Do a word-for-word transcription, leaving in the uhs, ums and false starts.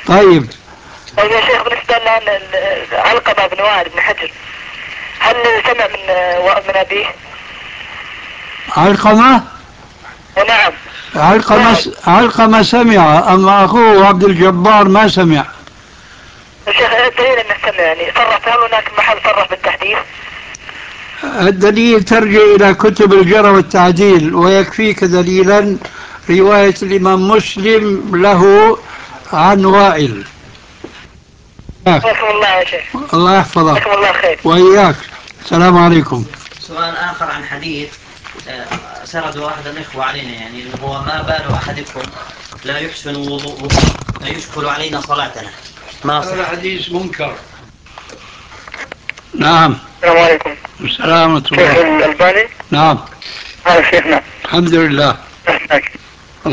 طيب. طيب يا شيخ، بالنسبة لنا علقمة بن وائل بن حجر، هل سمع من من أبيه؟ علقمة؟ نعم. علقمة علقمة سمع، أما أخوه عبد الجبار ما سمع. يا شيخ الدليل أنه سمع، يعني صرف، هل هناك محل صرف بالتحديث؟ الدليل ترجع إلى كتب الجرح والتعديل، ويكفيك دليلا رواية الإمام مسلم له عن وائل. جزاكم الله يا شيخ. الله يحفظك. جزاكم الله خير. وإياك. السلام عليكم. سؤال آخر عن حديث سرد أحد الإخوة علينا، يعني هو ما بال أحدكم لا يحسن وضوءه لا يشكل علينا صلاتنا. ما هذا حديث منكر. نعم. السلام عليكم. السلام ورحمة الله. شيخ الألباني. نعم. هذا شيخنا. الحمد لله.